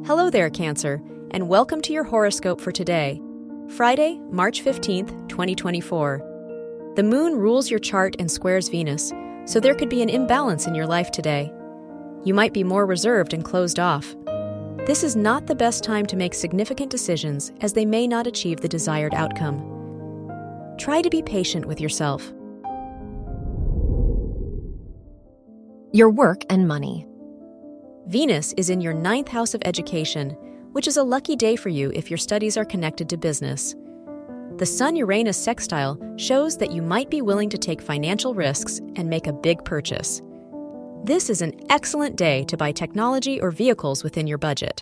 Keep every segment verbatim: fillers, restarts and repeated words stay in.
Hello there, Cancer, and welcome to your horoscope for today, Friday, March fifteenth, twenty twenty-four. The moon rules your chart and squares Venus, so there could be an imbalance in your life today. You might be more reserved and closed off. This is not the best time to make significant decisions, as they may not achieve the desired outcome. Try to be patient with yourself. Your work and money. Venus is in your ninth house of education, which is a lucky day for you if your studies are connected to business. The Sun-Uranus sextile shows that you might be willing to take financial risks and make a big purchase. This is an excellent day to buy technology or vehicles within your budget.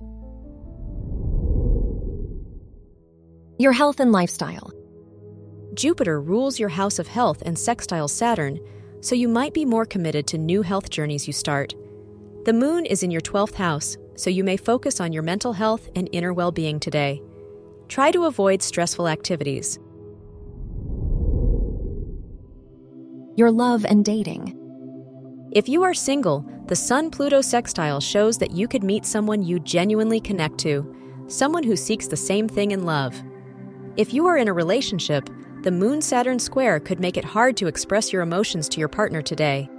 Your health and lifestyle. Jupiter rules your house of health and sextiles Saturn, so you might be more committed to new health journeys you start. The moon is in your twelfth house, so you may focus on your mental health and inner well-being today. Try to avoid stressful activities. Your love and dating. If you are single, the Sun-Pluto sextile shows that you could meet someone you genuinely connect to, someone who seeks the same thing in love. If you are in a relationship, the Moon-Saturn square could make it hard to express your emotions to your partner today.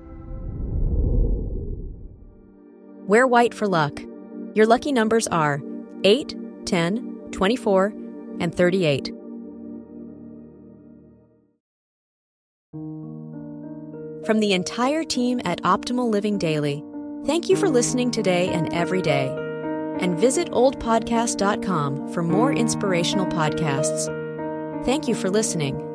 Wear white for luck. Your lucky numbers are eight, ten, twenty-four, and thirty-eight. From the entire team at Optimal Living Daily, thank you for listening today and every day. And visit old podcast dot com for more inspirational podcasts. Thank you for listening.